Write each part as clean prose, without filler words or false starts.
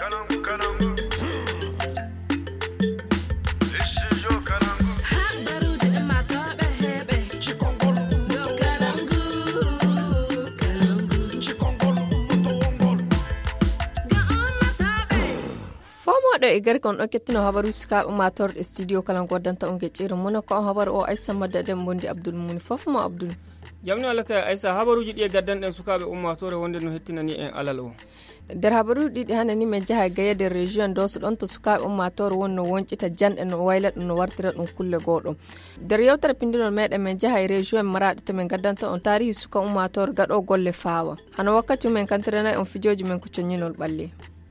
ɗo e gari kon ɗo kettino habaru sukaɓe matorde studio kala goddanta on geccere mona ko habaru o Aissa madda den bondi Abdul Muni fofmo Abdul jamni alaka Aissa habaruji ɗi e gaddanɗen sukaɓe ummatore wonde no hettinani en alal o nder habaruji ɗiɗi hannde ni min jaha gayade région doso ɗon to sukaɓe ummatore wonno woncita janɗe no wayla ɗum no wartira ɗum kulle goɗo nder yewtere pindinol meɗen min jaha e région Maradi to min gaddanta on tarihi suka ummatore gaɗo golle fawa hano wakkati min kantirana on fijoji men ko coñinol ɓalle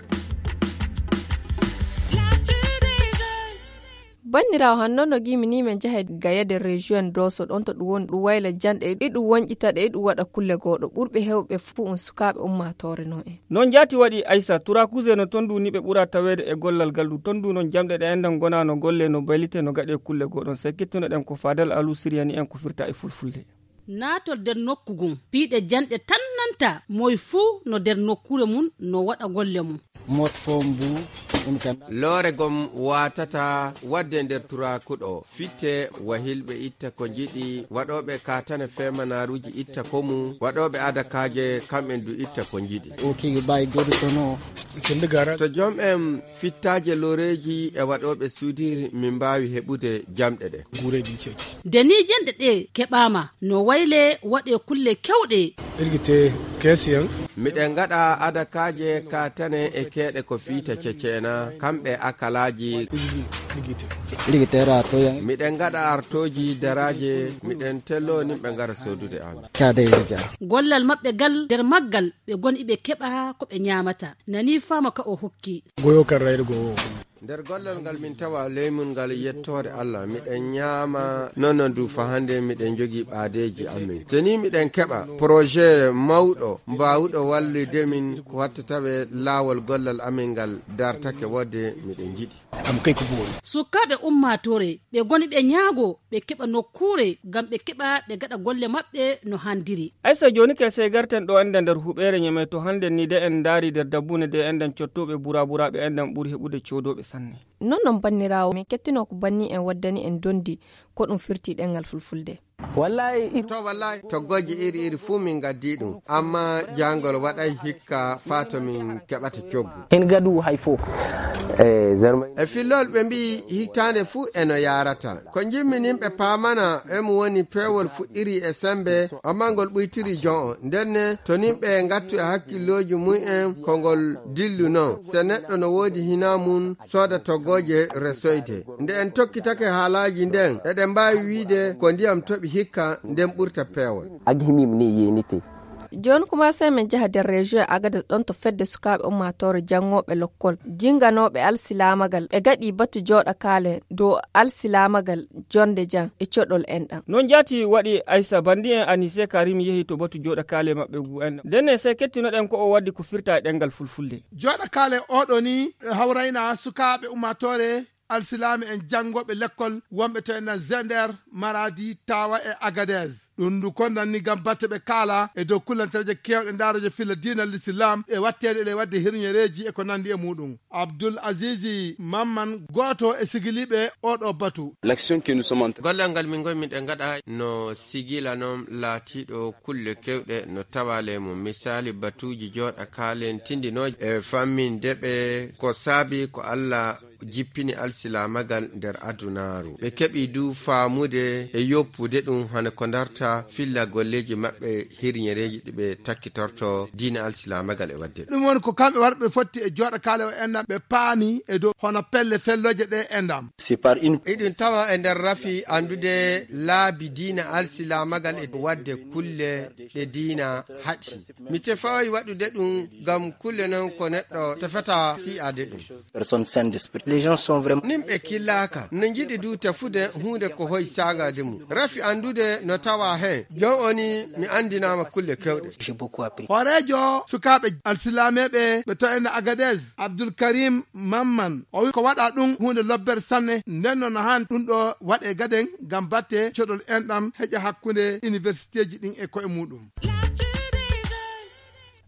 bannirawo hannon no gimi ni men jaha gayade région doso ɗon to ɗum woni ɗum wayla janɗe ɗiɗum wonƴita ɗe ɗum waɗa kulle goɗo ɓurɓe hewɓe fuu on sukaɓe ummatore no en non jaati waɗi Aissa turakuse no ton du ni ɓe ɓura tawede e gollal galdu ton du non jamɗe ɗe endan gona no golle no baylite no gaɗe kulle goɗon se kettuno ɗen ko Fadal Alou Siriani en ko firta e fulfulde naatol nder nokku gon piiɗe janɗe tan nanta moye fuu no nder nokkure mum no waɗa golle mum mot fombu loore gom watata wadde nder turakuɗo fitte wahilɓe itta ko jiɗi waɗoɓe katane femanaruji itta ko mum waɗoɓe adakaje kamɓen du itta ko jiɗi o kigi bayi goɗo tono to joom en fittaje loreji e waɗoɓe suudiri min mbawi heɓude jamɗe ɗe gureji ceki deni janɗe ɗe keɓama no wayle waɗe kulle kewɗe irgite kesiyan miɗen gaɗa adakaje katane e keɗe ko fiita cecena kamɓe akalaji ligitera to yan miɗen gaɗa artoji daraje miɗen tello nin ɓe gara sodude am kadeja gollal maɓɓe gal nder maggal ɓe goni ɓe keɓa ko ɓe nyamata nani fama ka o hokki goyo kan rayde go nder gollal ngal min tawa leymol ngal yettore Allah miɗen ñaama nonon du fa hande miɗen jogi ɓaadeji amin teni miɗen keɓa projet mawɗo mbawɗo wallude min ko wattataɓe laawol gollal amin ngal dartake wadde miɗen jiɗi am kay ko booni sukaɓe ummatore ɓe goni ɓe ñaago ɓe keɓa nokkure gam ɓe keɓa ɓe gaɗa golle maɓɓe no handiri Aissa joni kese garten ɗo enden nder huɓere ñeme to hande ni de en daari nder dabbune de enden cottoɓe buraburaɓe enden ɓuuri heɓude codoɓe sanne non bannirawo min kettino ko banni en waddani en dondi ko ɗum firti ɗengal fulfulde wallahi to gojje iri fuu min gaddi ɗum amma jangol waɗay hikka fato min keɓata coggu en gadu hay fo e fillol ɓe mbi hitande fuu eno yarata ko jimminin ɓe pamana emo woni pewol fuɗɗiri e sembe amma ngol ɓuytiri jon o ndenne to nin ɓe gattu e hakkilloji mumen ko ngol dillu non se neɗɗo no woodi hina mum sooda toggoje resoyde nde en tokkitake haalaji nden eɗen mbawi wiide ko ndiyam toɓi hikka nden ɓurta pewol agihimim ni yenite joni kuma sai min jaha nder région Agadez ɗon to fedde sukaɓe ummatore jangoɓe lokkol jinganoɓe alsilamagal ɓe gaɗi batu joɗa kaale dow alsilamagal jonde jan e coɗol enɗam non jaati waɗi Aissa bandi en Anise Karim yehi to batu joɗa kaale maɓɓe gu enɗam denne se kettinoɗen ko o waddi ko firta e ɗengal fulfulde joɗa kaale oɗo ni hawrayna sukaɓe ummatore alsilami en jangoɓe l'école wonɓe to en Zender Maradi Tawa e Agadez ɗum ndu kondanni gam batte ɓe kaala e dow kullantereje kewɗe daroje filla dina l'islam e wattede ɗe wadde hirñereji e ko nandi e muɗum Abdoul Azizi Mamman goto e sigiliɓe oɗo batu l'action que nous sommes gollal ngal min gomi ɗe gaɗa no sigila noon laatiɗo kulle kewɗe no tawale mum misali batuji joɗa kaalen tindinoje e famminde ɓe ko saabi ko Allah jippini alsilamagal nder adunaru ɓe keɓi du faamude e yoppude ɗum hana ko darta filla golleji maɓɓe hirñereji ɗiɓe takkitorto diina alsilamagal e wadde ɗum woni ko kamɓe warɓe fotti e joɗa kaale o endam ɓe paami e dow hono pelle felloje ɗe endam iɗum tawa e nder rafi andude laabi diina alsilamagal e wadde kulle ɗe diina haɗi mi tefawi waɗude ɗum gam kulle noon ko neɗɗo tefata si'ade ɗum les gens sont vraiment nimɓe killaka no jiɗi du tefude hunde ko hoy sagade mum rafi andude no tawa hen jon oni mi andinama kulle kewɗe j'ai beaucoup appris horejo sukaɓe alsilameɓe ɓe to en Agadez Abdoul Karim Mamman o wi ko waɗa ɗum hunde lobbere sanne nden noon han ɗum ɗo waɗe gaden gam batte coɗol enɗam heƴa hakkude université ji ɗin e koye muɗum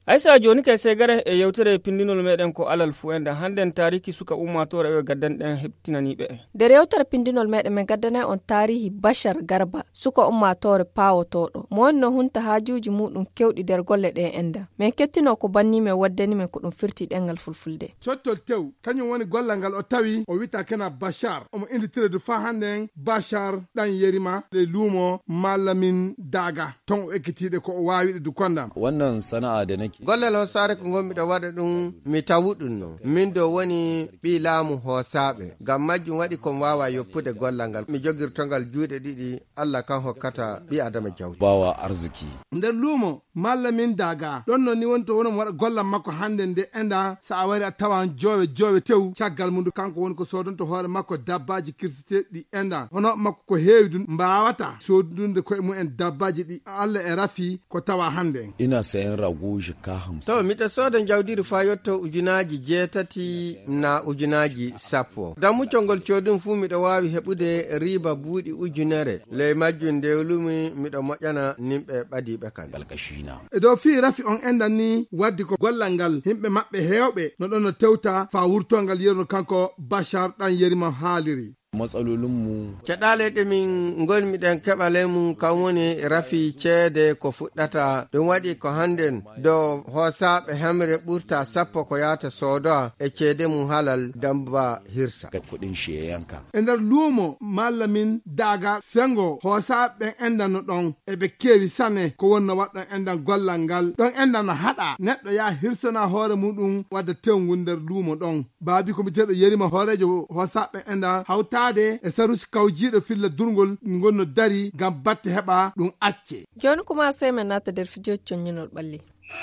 aysa joni kay se gare e yewtere pindinol meden ko alal fu enda handen tariki suka ummatore e gaddan den hebtinani be der yewtere pindinol meden men gaddana on tarihi Bashar Garba suka ummatore pawotodo mo wonno hunta hajuji mudum kewdi der golle de enda men kettino ko banni me waddani men ko dum firti dengal fulfulde cottol tew kanyum woni gollangal o tawi o wita kana Bashar o mo inditire du fa handen Bashar dan yerima le lumo Malamin Daga ton o ekkitide ko o wawi du konda wannan sana'a da nake gollal hosare ko gombi da wada dum mi tawudun no min do woni bi laamu hosabe gam majjum wadi ko wawa yoppude gollangal mi jogirtongal juude didi Allah kan hokkata bi adama jawdi bawa arziki nder lumo Malamin Daga don no ni wonto wono wada gollam makko hande de enda sa a wari a tawan jowe tew caggal mundu kanko woni ko sodonto hoore makko dabbaji kirsite di enda hono makko ko heewi dun mbawata sodunde ko mu en dabbaji di Allah e rafi ko tawa hande ina sayan rago jika 50 to mi ta sodan jawdiri fa yotto ujunaji jeetati na ujunaji sappo damu congol codum fu mi do wawi hebude riba buudi ujunere le majjun de lumi mi do mojjana nimbe badi be kan galkashina e do fi rafi on enda ni waddi ko gollangal himbe mabbe hewbe no don no tewta fa wurtongal yerno kanko Bashar dan yerima haaliri matsalolinmu keɗale ɗe min gonmiɗen keɓale mum kam woni rafi ceede ko fuɗɗata ɗum waɗi ko hannden dow hoosaɓe hemre ɓurta sappo ko yahata soodoa e ceede mum halal damba hirsa kuɗin sheyanka e nder luumo Malamin Daga sengo hoosaɓe endano ɗon eɓe keewi sane ko wonno waɗɗon endan gollal ngal ɗon endano haɗa neɗɗo ya hirsana hoore muɗum wadda tewngu nder luumo ɗon baabi komi teɗo yerima hoorejo hoosaɓe endan hawta e sarusi kawjiɗo filla durgol gonno dari gam batte heɓa ɗum acce joni kuma sai men nata der fijoji coñinol ɓalli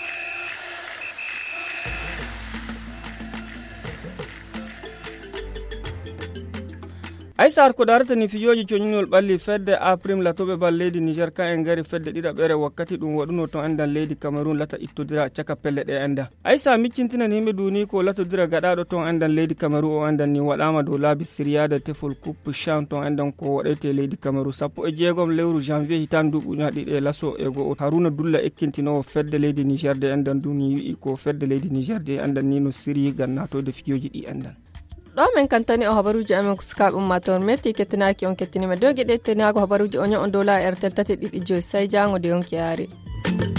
aysar ko daratani fijoji coñinol ɓalli fedde aprime latoɓe bal leydi niger ka en gari fedde ɗiɗaɓere wakkati ɗum waɗuno to endan leydi cameroun lata ittodira caka pelle ɗe enda aysa miccintinan yimɓe duni ko latodira gaɗaɗo to endan leydi cameroun o endan ni waɗama dow laabi siriyade tefol coupe champ to endan ko waɗete leydi cameroun 16 lewru janvier hitan duɓuña ɗiɗi lasso e go haruna dulla ekkintinowo fedde leydi niger de endan duni wi'i ko fedde leydi niger de endan ni no siri gannatode fijoji ɗi endan ɗo men kantani o habaruji amen sukaɓe ummator metti kettinaki on kettinima dow gueɗe teniago habaruji o ño on dow la RTL 3 ɗiɗi joyi sai jango de yonki yaare